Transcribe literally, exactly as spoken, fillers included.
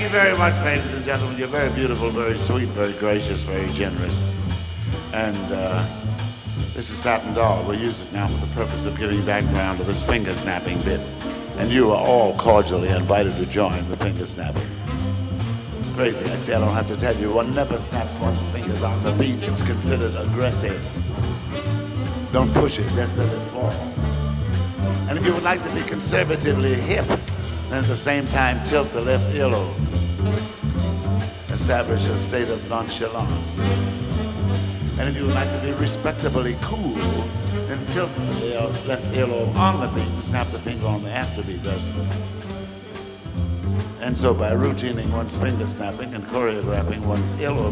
you very much, ladies and gentlemen. You're very beautiful, very sweet, very gracious, very generous. And uh, this is Satin Doll. We'll use it now for the purpose of giving background to this finger snapping bit. And you are all cordially invited to join the finger snapping. Crazy, I see I don't have to tell you. One never snaps one's fingers on the beat. It's considered aggressive. Don't push it, just let it fall. And if you would like to be conservatively hip, and at the same time tilt the left earlobe, establish a state of nonchalance. And if you would like to be respectably cool, then tilt the left earlobe on the beat and snap the finger on the afterbeat does it. And so by routining one's finger snapping and choreographing one's earlobe